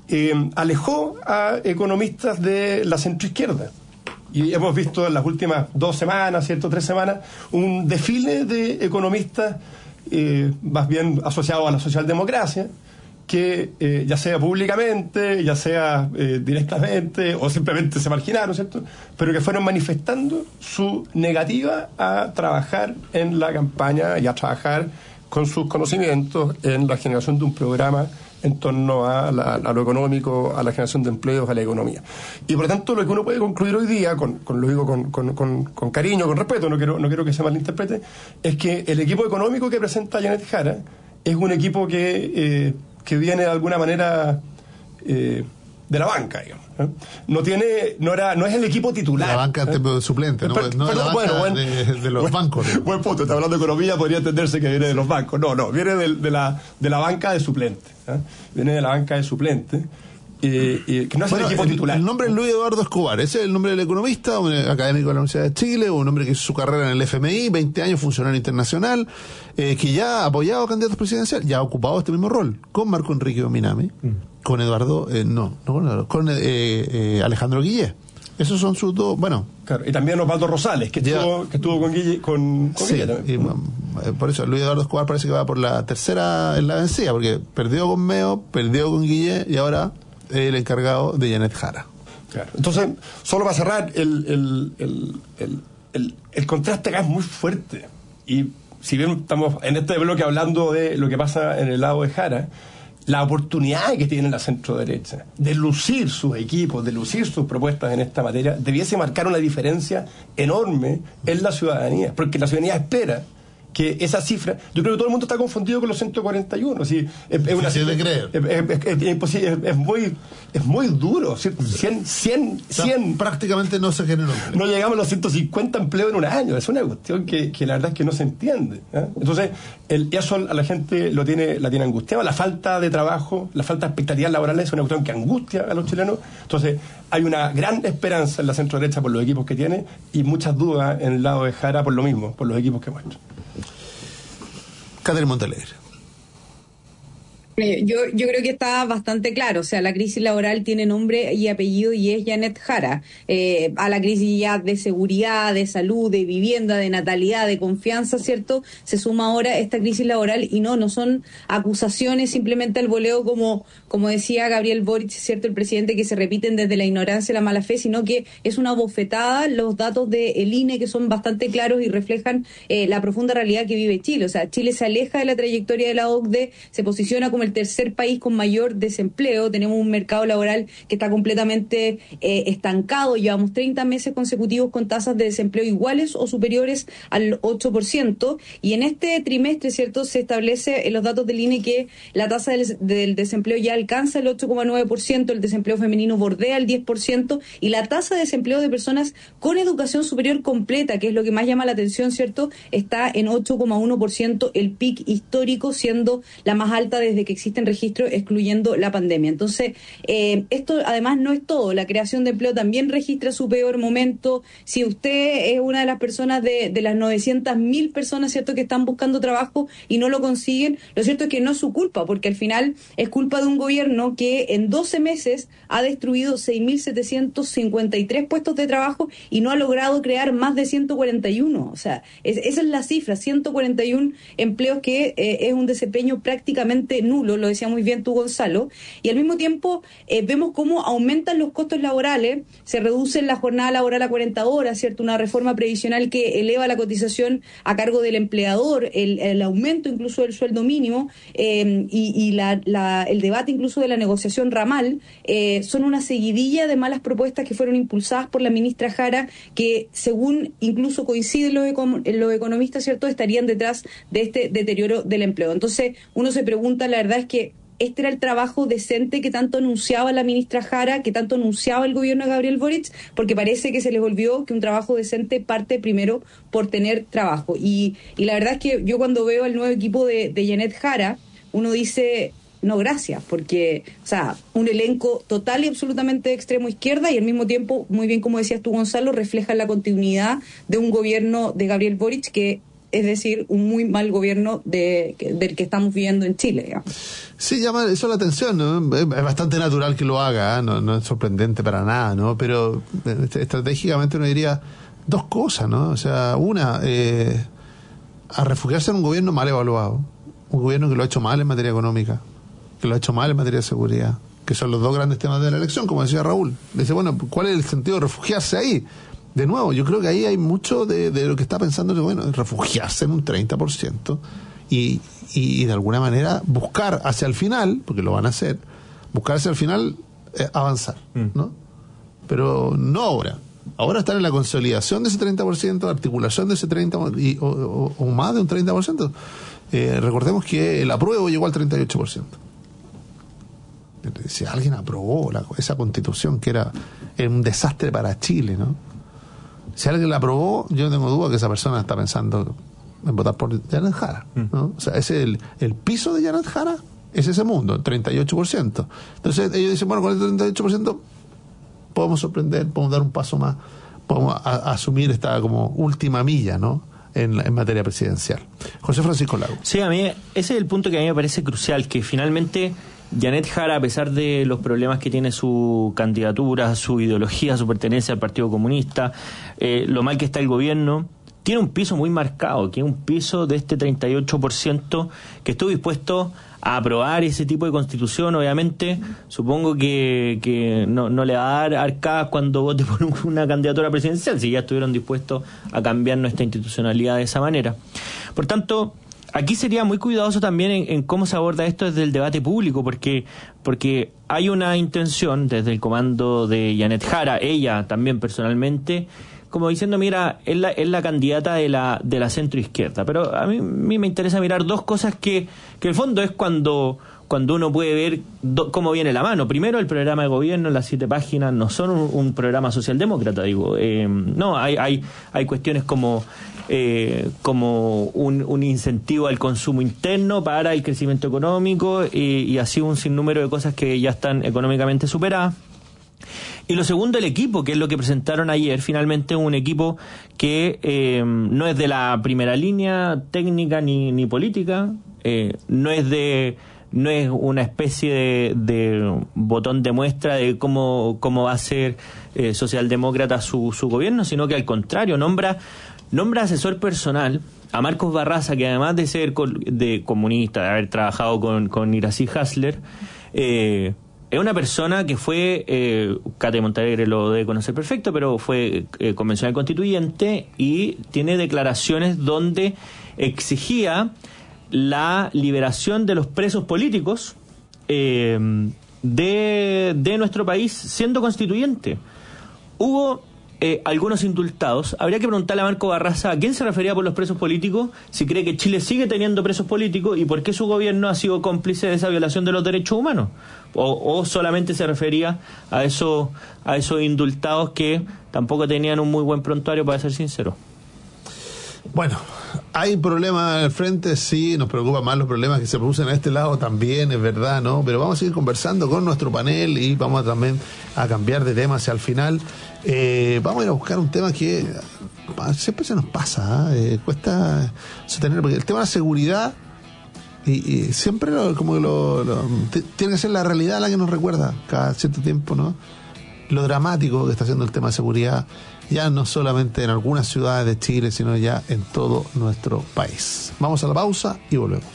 alejó a economistas de la centroizquierda. Y hemos visto en las últimas 2 semanas, 3 semanas, un desfile de economistas más bien asociados a la socialdemocracia, que ya sea públicamente, ya sea directamente, o simplemente se marginaron, ¿cierto? Pero que fueron manifestando su negativa a trabajar en la campaña y a trabajar con sus conocimientos en la generación de un programa en torno a lo económico, a la generación de empleos, a la economía. Y por lo tanto, lo que uno puede concluir hoy día, lo digo con cariño, con respeto, no quiero que se malinterprete, es que el equipo económico que presenta Janet Jara es un equipo que viene de alguna manera de la banca, digamos. No es el equipo titular. La banca en términos de suplente, no es la banca de los bancos. Buen punto, está hablando de economía, podría entenderse que viene de los bancos. No, viene de la banca de suplente. Viene de la banca de suplente. Que no es el equipo titular. El nombre es Luis Eduardo Escobar, ese es el nombre del economista, un académico de la Universidad de Chile, un hombre que hizo su carrera en el FMI, 20 años, funcionario internacional, que ya ha apoyado a candidatos presidenciales, ya ha ocupado este mismo rol, con Marco Enrique Ominami, con Eduardo, con Alejandro Guillé. Esos son sus dos, bueno. Claro, y también Osvaldo Rosales, que estuvo con Guille, con sí, Guille también. Por eso Luis Eduardo Escobar parece que va por la tercera en la vencida, porque perdió con Meo, perdió con Guille y ahora el encargado de Janet Jara. Claro. Entonces, solo para cerrar, el contraste acá es muy fuerte. Y si bien estamos en este bloque hablando de lo que pasa en el lado de Jara, la oportunidad que tiene la centro-derecha de lucir sus equipos, de lucir sus propuestas en esta materia, debiese marcar una diferencia enorme en la ciudadanía, porque la ciudadanía espera que esa cifra, yo creo que todo el mundo está confundido con los 141, ¿sí? Es una cifra, de creer. Es muy duro, ¿cierto? 100 prácticamente no se generó empleo. No llegamos a los 150 empleos en un año, es una cuestión que la verdad es que no se entiende, ¿eh? Entonces, eso a la gente la tiene angustiada, la falta de trabajo, la falta de expectativas laborales es una cuestión que angustia a los chilenos. Entonces, hay una gran esperanza en la centro derecha por los equipos que tiene y muchas dudas en el lado de Jara por lo mismo, por los equipos que muestra. Catherine Montalegre. Yo creo que está bastante claro, o sea, la crisis laboral tiene nombre y apellido y es Janet Jara. A la crisis ya de seguridad, de salud, de vivienda, de natalidad, de confianza, ¿cierto? Se suma ahora esta crisis laboral y no son acusaciones simplemente al voleo como decía Gabriel Boric, ¿cierto? El presidente, que se repiten desde la ignorancia y la mala fe, sino que es una bofetada los datos del INE que son bastante claros y reflejan la profunda realidad que vive Chile. O sea, Chile se aleja de la trayectoria de la OCDE, se posiciona como el tercer país con mayor desempleo, tenemos un mercado laboral que está completamente estancado, llevamos 30 meses consecutivos con tasas de desempleo iguales o superiores al 8%, y en este trimestre, ¿cierto?, se establece en los datos del INE que la tasa del desempleo ya alcanza el 8,9%, el desempleo femenino bordea el 10%, y la tasa de desempleo de personas con educación superior completa, que es lo que más llama la atención, ¿cierto?, está en 8,1%, el pic histórico, siendo la más alta desde que existen registros excluyendo la pandemia. Entonces, esto además no es todo. La creación de empleo también registra su peor momento. Si usted es una de las personas de las 900.000 personas, ¿cierto?, que están buscando trabajo y no lo consiguen, lo cierto es que no es su culpa, porque al final es culpa de un gobierno que en 12 meses ha destruido 6.753 puestos de trabajo y no ha logrado crear más de 141. O sea, esa es la cifra, 141 empleos, que es un desempeño prácticamente nulo, lo decía muy bien tú, Gonzalo, y al mismo tiempo vemos cómo aumentan los costos laborales, se reduce la jornada laboral a 40 horas, ¿cierto?, una reforma previsional que eleva la cotización a cargo del empleador, el aumento incluso del sueldo mínimo, y el debate incluso de la negociación ramal, son una seguidilla de malas propuestas que fueron impulsadas por la ministra Jara, que según incluso coinciden los economistas, ¿cierto?, estarían detrás de este deterioro del empleo. Entonces uno se pregunta, la verdad es que este era el trabajo decente que tanto anunciaba la ministra Jara, que tanto anunciaba el gobierno de Gabriel Boric, porque parece que se les olvidó que un trabajo decente parte primero por tener trabajo. Y la verdad es que yo cuando veo al nuevo equipo de Janet Jara, uno dice, no, gracias, porque, o sea, un elenco total y absolutamente de extremo izquierda, y al mismo tiempo, muy bien como decías tú, Gonzalo, refleja la continuidad de un gobierno de Gabriel Boric, que es decir, un muy mal gobierno del que estamos viviendo en Chile, digamos. Sí, llama eso la atención, ¿no? Es bastante natural que lo haga, ¿eh? No es sorprendente para nada, ¿no? Pero estratégicamente uno diría dos cosas, ¿no? O sea, una, a refugiarse en un gobierno mal evaluado, un gobierno que lo ha hecho mal en materia económica, que lo ha hecho mal en materia de seguridad, que son los dos grandes temas de la elección, como decía Raúl. Dice, bueno, ¿cuál es el sentido de refugiarse ahí? De nuevo, yo creo que ahí hay mucho de lo que está pensando, bueno, refugiarse en un 30% y de alguna manera buscar hacia el final, porque lo van a hacer, buscar hacia el final avanzar, ¿no? Pero no ahora. Ahora están en la consolidación de ese 30%, articulación de ese 30% o más de un 30%. Recordemos que el apruebo llegó al 38%. Si alguien aprobó esa constitución, que era un desastre para Chile, ¿no? Si alguien la aprobó, yo no tengo duda que esa persona está pensando en votar por Janet Jara, ¿no? O sea, ese es el piso de Janet Jara, es ese mundo, el 38%. Entonces ellos dicen, bueno, con el 38% podemos sorprender, podemos dar un paso más, podemos asumir esta como última milla, ¿no?, en materia presidencial. José Francisco Lago. Sí, a mí ese es el punto que a mí me parece crucial, que finalmente Janet Jara, a pesar de los problemas que tiene su candidatura, su ideología, su pertenencia al Partido Comunista, lo mal que está el gobierno, tiene un piso muy marcado, que es un piso de este 38% que estuvo dispuesto a aprobar ese tipo de constitución. Obviamente, supongo que no le va a dar arcadas cuando vote por una candidatura presidencial, si ya estuvieron dispuestos a cambiar nuestra institucionalidad de esa manera. Por tanto, aquí sería muy cuidadoso también en cómo se aborda esto desde el debate público, porque hay una intención desde el comando de Janet Jara, ella también personalmente, como diciendo, mira, es la candidata de la centroizquierda. Pero a mí me interesa mirar dos cosas que el fondo es cuando uno puede ver cómo viene la mano. Primero, el programa de gobierno, las 7 páginas, no son un programa socialdemócrata, digo. No, hay cuestiones como un incentivo al consumo interno para el crecimiento económico y así un sinnúmero de cosas que ya están económicamente superadas. Y lo segundo, el equipo, que es lo que presentaron ayer, finalmente un equipo que no es de la primera línea técnica ni política, no es una especie de botón de muestra de cómo va a ser socialdemócrata su gobierno, sino que al contrario, nombra asesor personal a Marcos Barraza, que además de ser de comunista, de haber trabajado con Iracy Hasler, es una persona que fue, Cate Montalegre lo debe conocer perfecto, pero fue convencional constituyente y tiene declaraciones donde exigía la liberación de los presos políticos de nuestro país siendo constituyente. Hubo algunos indultados. Habría que preguntarle a Marco Barraza a quién se refería por los presos políticos, si cree que Chile sigue teniendo presos políticos y por qué su gobierno ha sido cómplice de esa violación de los derechos humanos, o solamente se refería a esos indultados que tampoco tenían un muy buen prontuario, para ser sincero. Bueno, Hay problemas al frente, sí, nos preocupan más los problemas que se producen a este lado también, es verdad, ¿no? Pero vamos a seguir conversando con nuestro panel y vamos también a cambiar de tema hacia el final. Vamos a ir a buscar un tema que siempre se nos pasa, cuesta sostener, porque el tema de la seguridad y siempre tiene que ser la realidad la que nos recuerda cada cierto tiempo, ¿no? Lo dramático que está haciendo el tema de seguridad, ya no solamente en algunas ciudades de Chile, sino ya en todo nuestro país. Vamos a la pausa y volvemos.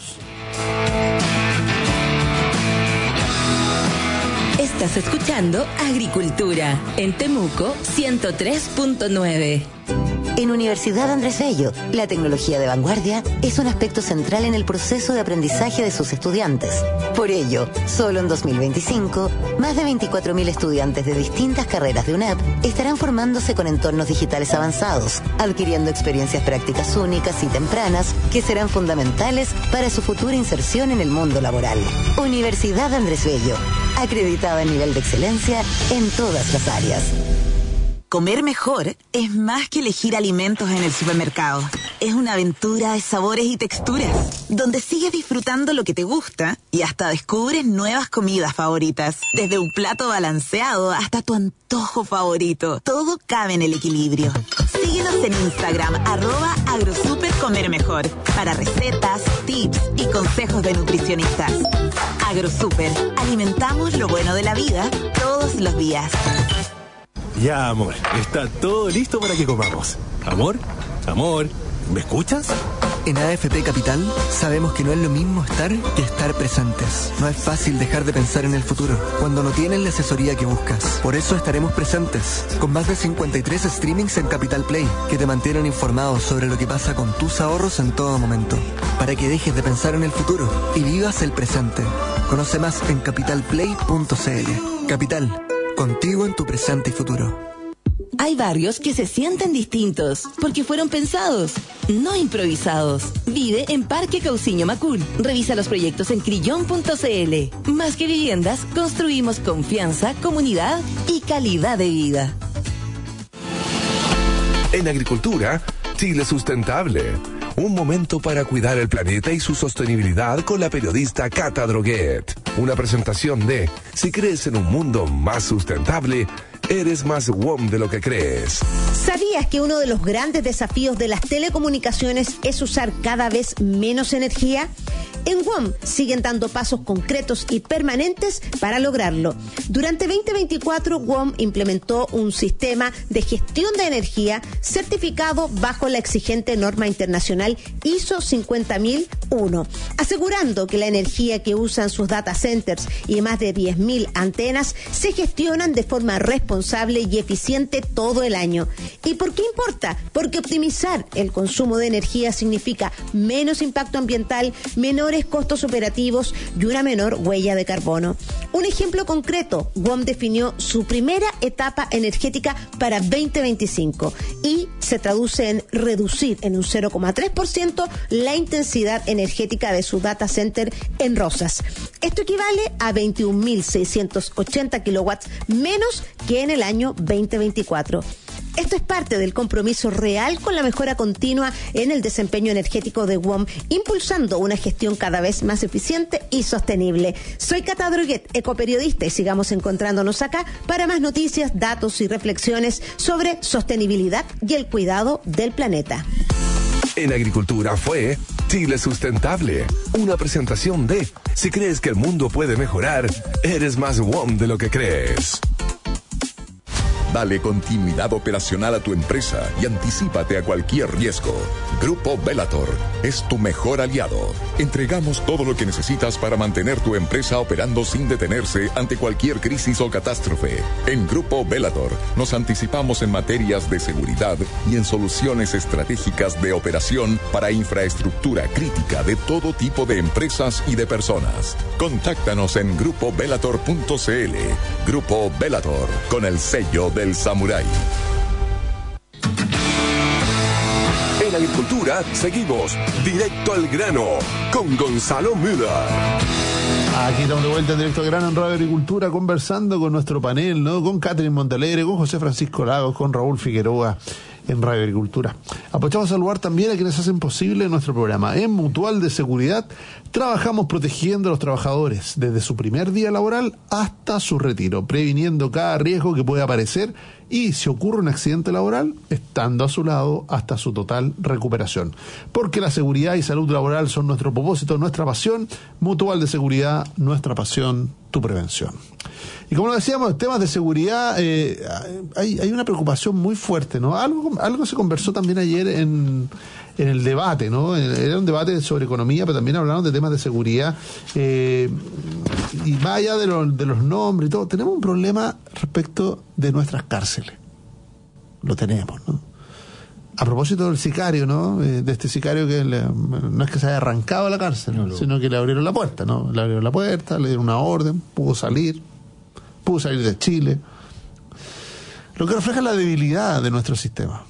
Estás escuchando Agricultura en Temuco 103.9. En Universidad Andrés Bello, la tecnología de vanguardia es un aspecto central en el proceso de aprendizaje de sus estudiantes. Por ello, solo en 2025, más de 24.000 estudiantes de distintas carreras de UNEP estarán formándose con entornos digitales avanzados, adquiriendo experiencias prácticas únicas y tempranas que serán fundamentales para su futura inserción en el mundo laboral. Universidad Andrés Bello, acreditada a nivel de excelencia en todas las áreas. Comer mejor es más que elegir alimentos en el supermercado. Es una aventura de sabores y texturas, donde sigues disfrutando lo que te gusta y hasta descubres nuevas comidas favoritas. Desde un plato balanceado hasta tu antojo favorito. Todo cabe en el equilibrio. Síguenos en Instagram, @agrosupercomermejor, para recetas, tips y consejos de nutricionistas. AgroSuper, alimentamos lo bueno de la vida todos los días. Ya, amor, está todo listo para que comamos. Amor, ¿me escuchas? En AFP Capital sabemos que no es lo mismo estar que estar presentes. No es fácil dejar de pensar en el futuro cuando no tienes la asesoría que buscas. Por eso estaremos presentes, con más de 53 streamings en Capital Play, que te mantienen informados sobre lo que pasa con tus ahorros en todo momento, para que dejes de pensar en el futuro y vivas el presente. Conoce más en capitalplay.cl. Capital, contigo en tu presente y futuro. Hay barrios que se sienten distintos porque fueron pensados, no improvisados. Vive en Parque Cauciño Macul. Revisa los proyectos en crillon.cl. Más que viviendas, construimos confianza, comunidad y calidad de vida. En Agricultura, Chile Sustentable. Un momento para cuidar el planeta y su sostenibilidad con la periodista Cata Droguet. Una presentación de Si crees en un mundo más sustentable, eres más WOM de lo que crees. ¿Sabías que uno de los grandes desafíos de las telecomunicaciones es usar cada vez menos energía? En WOM siguen dando pasos concretos y permanentes para lograrlo. Durante 2024, WOM implementó un sistema de gestión de energía certificado bajo la exigente norma internacional ISO 50001, asegurando que la energía que usan sus data centers y más de 10.000 antenas se gestionan de forma responsable y eficiente todo el año. ¿Y por qué importa? Porque optimizar el consumo de energía significa menos impacto ambiental, menores costos operativos y una menor huella de carbono. Un ejemplo concreto, WOM definió su primera etapa energética para 2025 y se traduce en reducir en un 0,3% la intensidad energética de su data center en Rosas. Esto equivale a 21.680 kilowatts menos que en el año 2024. Esto es parte del compromiso real con la mejora continua en el desempeño energético de WOM, impulsando una gestión cada vez más eficiente y sostenible. Soy Cata Droguet, ecoperiodista, y sigamos encontrándonos acá para más noticias, datos y reflexiones sobre sostenibilidad y el cuidado del planeta. En Agricultura fue Chile Sustentable. Una presentación de Si crees que el mundo puede mejorar, eres más WOM de lo que crees. Dale continuidad operacional a tu empresa y anticípate a cualquier riesgo. Grupo Bellator es tu mejor aliado. Entregamos todo lo que necesitas para mantener tu empresa operando sin detenerse ante cualquier crisis o catástrofe. En Grupo Bellator nos anticipamos en materias de seguridad y en soluciones estratégicas de operación para infraestructura crítica de todo tipo de empresas y de personas. Contáctanos en grupobellator.cl. Grupo Bellator, con el sello del samurái. En Agricultura seguimos directo al grano con Gonzalo Müller. Aquí estamos de vuelta en Directo al Grano en Radio Agricultura, conversando con nuestro panel, ¿no? Con Catherine Montalegre, con José Francisco Lagos, con Raúl Figueroa. en Radio Agricultura. Aprovechamos a saludar también a quienes hacen posible nuestro programa. En Mutual de Seguridad trabajamos protegiendo a los trabajadores desde su primer día laboral hasta su retiro, previniendo cada riesgo que pueda aparecer y, si ocurre un accidente laboral, estando a su lado hasta su total recuperación. Porque la seguridad y salud laboral son nuestro propósito, nuestra pasión. Mutual de Seguridad, nuestra pasión, tu prevención. Y como lo decíamos, temas de seguridad, hay una preocupación muy fuerte, ¿no? Algo se conversó también ayer en el debate, ¿no? Era un debate sobre economía, pero también hablaron de temas de seguridad. Y más allá de los nombres y todo, tenemos un problema respecto de nuestras cárceles. Lo tenemos, ¿no? A propósito del sicario, ¿no? De este sicario que no es que se haya arrancado a la cárcel, sino que le abrieron la puerta, ¿no? Le abrieron la puerta, le dieron una orden, pudo salir de Chile. Lo que refleja la debilidad de nuestro sistema.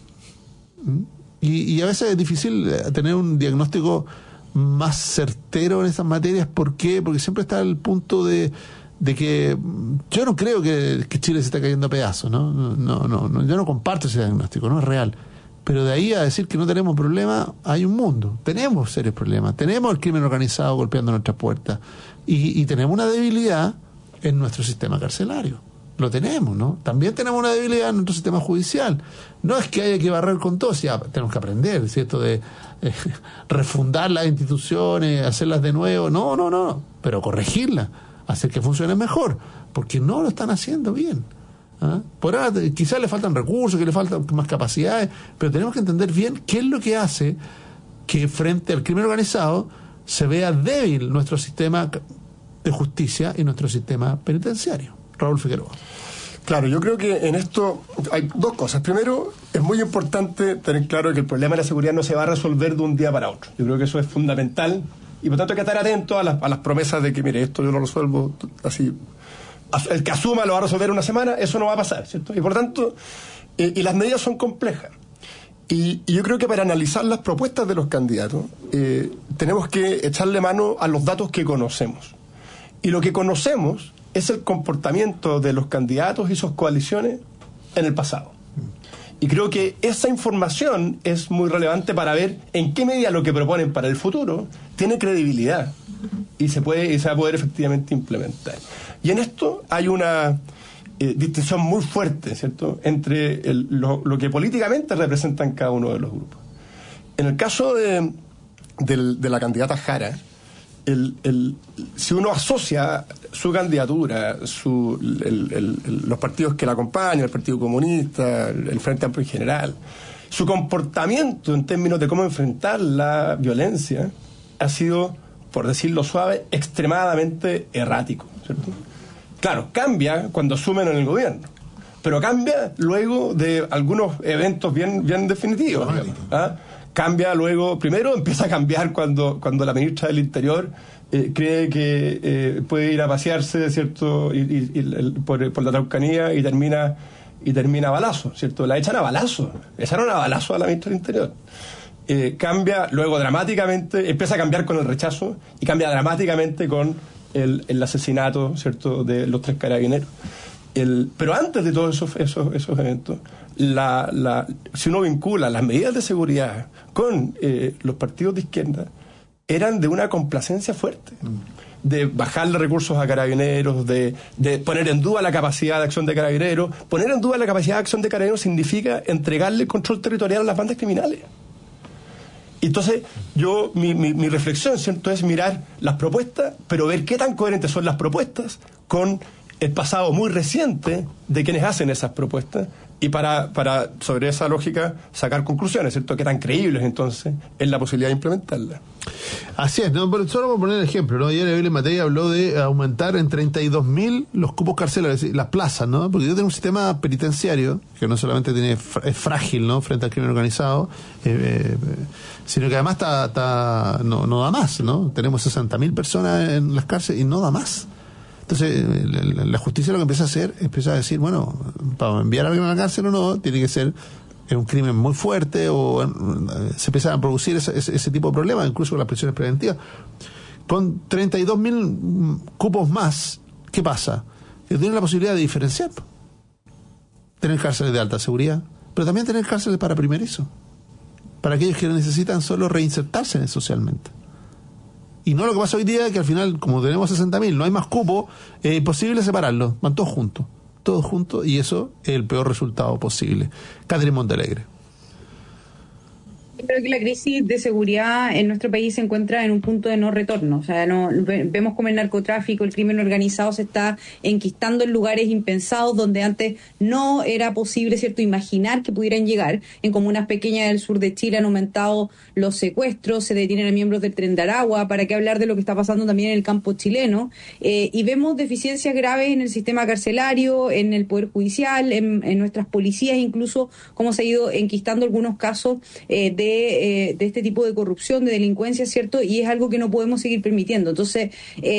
Y a veces es difícil tener un diagnóstico más certero en esas materias. ¿Por qué? Porque siempre está el punto de que yo no creo que Chile se está cayendo a pedazos, ¿no? No, yo no comparto ese diagnóstico, no es real. Pero de ahí a decir que no tenemos problema, hay un mundo. Tenemos serios problemas. Tenemos el crimen organizado golpeando nuestras puertas. Y tenemos una debilidad en nuestro sistema carcelario. Lo tenemos, ¿no? También tenemos una debilidad en nuestro sistema judicial. No es que haya que barrer con todo, ya tenemos que aprender, ¿cierto? De refundar las instituciones, hacerlas de nuevo. No. Pero corregirlas, hacer que funcionen mejor, porque no lo están haciendo bien. Por ahora quizás le faltan recursos, que le faltan más capacidades, pero tenemos que entender bien qué es lo que hace que frente al crimen organizado se vea débil nuestro sistema de justicia y nuestro sistema penitenciario. Raúl Figueroa. Claro, yo creo que en esto hay dos cosas. Primero, es muy importante tener claro que el problema de la seguridad no se va a resolver de un día para otro. Yo creo que eso es fundamental y por tanto hay que estar atento a las promesas de que, mire, esto yo lo resuelvo así. El que asuma lo va a resolver en una semana, eso no va a pasar, ¿cierto? Y por tanto, y las medidas son complejas. Y yo creo que para analizar las propuestas de los candidatos, tenemos que echarle mano a los datos que conocemos. Y lo que conocemos es el comportamiento de los candidatos y sus coaliciones en el pasado. Y creo que esa información es muy relevante para ver en qué medida lo que proponen para el futuro tiene credibilidad y se va a poder efectivamente implementar. Y en esto hay una distinción muy fuerte, ¿cierto?, entre lo que políticamente representan cada uno de los grupos. En el caso de la candidata Jara, si uno asocia su candidatura, los partidos que la acompañan, el Partido Comunista, el Frente Amplio en general, su comportamiento en términos de cómo enfrentar la violencia ha sido, por decirlo suave, extremadamente errático, ¿cierto? Claro, cambia cuando asumen en el gobierno, pero cambia luego de algunos eventos bien definitivos. Cambia luego, primero empieza a cambiar cuando la ministra del Interior cree que puede ir a pasearse, ¿cierto?, por la Araucanía y termina a balazo, ¿cierto? La echaron a balazo a la ministra del Interior. Cambia luego dramáticamente, empieza a cambiar con el rechazo y cambia dramáticamente con el asesinato, ¿cierto?, de los 3 carabineros. Pero antes de todos esos eventos, si uno vincula las medidas de seguridad con los partidos de izquierda, eran de una complacencia fuerte, de bajarle recursos a carabineros, de poner en duda la capacidad de acción de carabineros. Poner en duda la capacidad de acción de carabineros significa entregarle el control territorial a las bandas criminales. Entonces, mi reflexión, ¿cierto?, es mirar las propuestas, pero ver qué tan coherentes son las propuestas con el pasado muy reciente de quienes hacen esas propuestas y para sobre esa lógica sacar conclusiones, ¿cierto?, qué tan creíbles entonces es la posibilidad de implementarlas. Así es, ¿no? Solo por poner el ejemplo, ¿no? Ayer Evelyn Matei habló de aumentar en 32.000 los cupos carcelarios, las plazas, ¿no? Porque yo tengo un sistema penitenciario que no solamente es frágil, ¿no?, frente al crimen organizado, sino que además no da más, ¿no? Tenemos 60.000 personas en las cárceles y no da más. Entonces, la justicia lo que empieza a hacer, empieza a decir, bueno, para enviar a alguien a la cárcel o no, tiene que ser un crimen muy fuerte o se empiezan a producir ese tipo de problemas, incluso con las prisiones preventivas. Con 32.000 cupos más, ¿qué pasa? Que tienen la posibilidad de diferenciar. Tener cárceles de alta seguridad, pero también tener cárceles para primerizos, para aquellos que necesitan solo reinsertarse socialmente. Y no lo que pasa hoy día, que al final, como tenemos 60.000, no hay más cupo, es imposible separarlos, van todos juntos, y eso es el peor resultado posible. Catherine Montalegre. Creo que la crisis de seguridad en nuestro país se encuentra en un punto de no retorno. O sea, vemos como el narcotráfico, el crimen organizado se está enquistando en lugares impensados donde antes no era posible, ¿cierto?, imaginar que pudieran llegar. En comunas pequeñas del sur de Chile han aumentado los secuestros, se detienen a miembros del Tren de Aragua, para qué hablar de lo que está pasando también en el campo chileno. Y vemos deficiencias graves en el sistema carcelario, en el Poder Judicial, en nuestras policías, incluso cómo se ha ido enquistando algunos casos de este tipo de corrupción, de delincuencia, ¿cierto? Y es algo que no podemos seguir permitiendo. Entonces,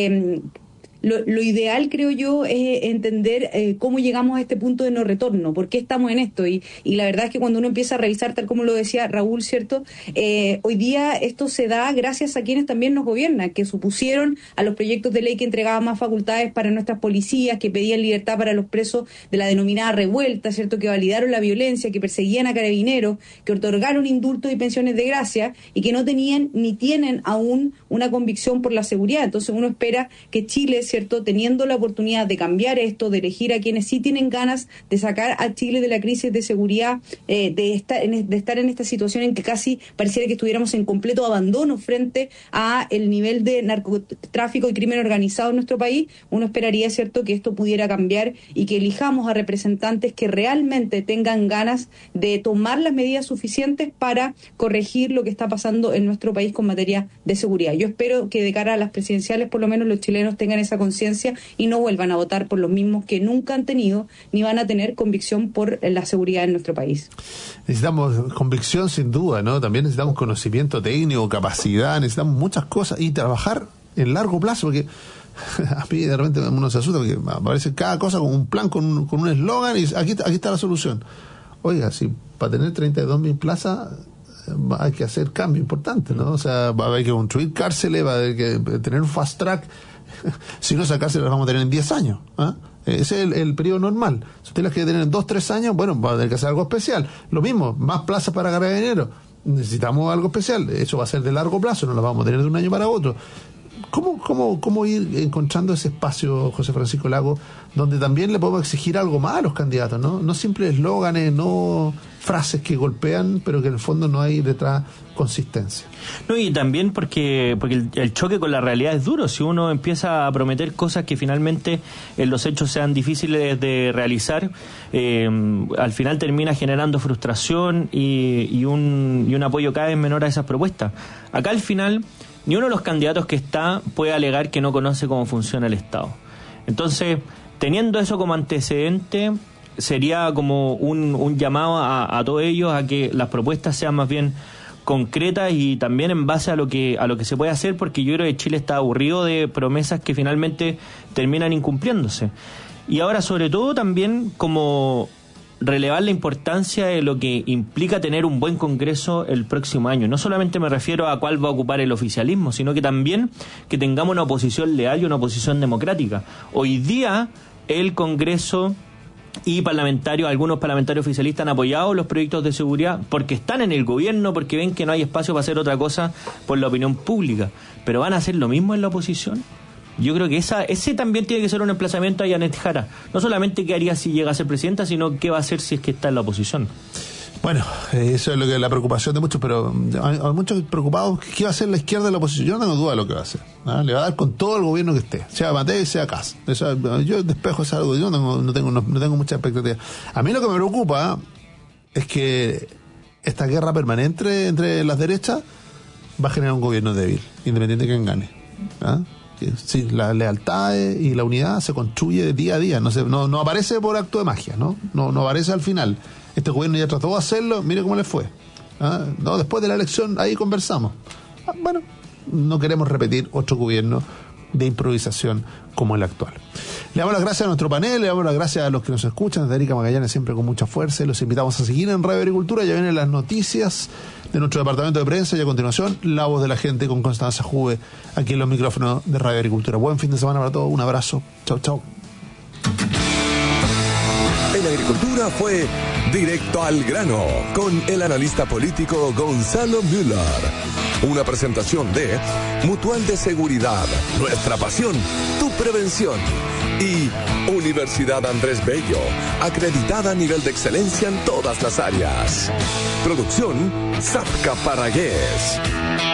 lo ideal, creo yo, es entender cómo llegamos a este punto de no retorno, por qué estamos en esto. Y la verdad es que cuando uno empieza a revisar, tal como lo decía Raúl, ¿cierto? Hoy día esto se da gracias a quienes también nos gobiernan, que supusieron a los proyectos de ley que entregaban más facultades para nuestras policías, que pedían libertad para los presos de la denominada revuelta, ¿cierto? Que validaron la violencia, que perseguían a carabineros, que otorgaron indultos y pensiones de gracia, y que no tenían ni tienen aún una convicción por la seguridad. Entonces uno espera que Chile, ¿cierto?, teniendo la oportunidad de cambiar esto, de elegir a quienes sí tienen ganas de sacar a Chile de la crisis de seguridad, de estar en esta situación en que casi pareciera que estuviéramos en completo abandono frente a el nivel de narcotráfico y crimen organizado en nuestro país, uno esperaría, ¿cierto?, que esto pudiera cambiar y que elijamos a representantes que realmente tengan ganas de tomar las medidas suficientes para corregir lo que está pasando en nuestro país con materia de seguridad. Yo espero que de cara a las presidenciales, por lo menos los chilenos tengan esa conciencia y no vuelvan a votar por los mismos que nunca han tenido ni van a tener convicción por la seguridad en nuestro país. Necesitamos convicción, sin duda, ¿no? También necesitamos conocimiento técnico, capacidad, necesitamos muchas cosas y trabajar en largo plazo, porque a mí de repente uno se asusta porque aparece cada cosa con un plan, con un eslogan y aquí está la solución. Oiga, si para tener 32.000 plazas hay que hacer cambios importantes, ¿no? O sea, va a haber que construir cárceles, va a haber que tener un fast track. Si no, esa cárcel las vamos a tener en 10 años. Ese es el periodo normal. Si usted las quiere tener en 2-3 años, bueno, va a tener que hacer algo especial. Lo mismo, más plazas para carabineros. Necesitamos algo especial. Eso va a ser de largo plazo, no lo vamos a tener de un año para otro. ¿Cómo ir encontrando ese espacio, José Francisco Lago, donde también le podemos exigir algo más a los candidatos, ¿no? No simples eslóganes, no frases que golpean, pero que en el fondo no hay detrás consistencia. No, y también porque el choque con la realidad es duro. Si uno empieza a prometer cosas que finalmente en los hechos sean difíciles de realizar, al final termina generando frustración y un apoyo cada vez menor a esas propuestas. Acá al final ni uno de los candidatos que está puede alegar que no conoce cómo funciona el Estado. Entonces, teniendo eso como antecedente, sería como un llamado a todos ellos a que las propuestas sean más bien concretas y también en base a lo que se puede hacer, porque yo creo que Chile está aburrido de promesas que finalmente terminan incumpliéndose. Y ahora, sobre todo, también como relevar la importancia de lo que implica tener un buen Congreso el próximo año. No solamente me refiero a cuál va a ocupar el oficialismo, sino que también que tengamos una oposición leal y una oposición democrática. Hoy día el Congreso y algunos parlamentarios oficialistas han apoyado los proyectos de seguridad porque están en el gobierno, porque ven que no hay espacio para hacer otra cosa por la opinión pública. ¿Pero van a hacer lo mismo en la oposición? Yo creo que ese también tiene que ser un emplazamiento a Yanet Jara. No solamente qué haría si llega a ser presidenta, sino qué va a hacer si es que está en la oposición. Bueno, eso es lo que la preocupación de muchos, pero hay muchos preocupados. ¿Qué va a hacer la izquierda de la oposición? Yo no tengo duda de lo que va a hacer. Le va a dar con todo el gobierno que esté, sea Matei, sea Kast. Yo despejo esa algo, yo no tengo mucha expectativa. A mí lo que me preocupa es que esta guerra permanente entre las derechas va a generar un gobierno débil, independiente de quién gane. Sí, la lealtad y la unidad se construye día a día, no aparece por acto de magia, no aparece al final. Este gobierno ya trató de hacerlo, mire cómo le fue. No, después de la elección ahí conversamos. Bueno, no queremos repetir otro gobierno de improvisación como el actual. Le damos las gracias a nuestro panel, le damos las gracias a los que nos escuchan, desde Erika Magallanes siempre con mucha fuerza, y los invitamos a seguir en Radio Agricultura. Ya vienen las noticias de nuestro departamento de prensa y a continuación La Voz de la Gente con Constanza Juve aquí en los micrófonos de Radio Agricultura. Buen fin de semana para todos, un abrazo, chau. En agricultura fue Directo al Grano con el analista político Gonzalo Müller. Una presentación de Mutual de Seguridad, nuestra pasión, tu prevención. Y Universidad Andrés Bello, acreditada a nivel de excelencia en todas las áreas. Producción Zafka Paragués.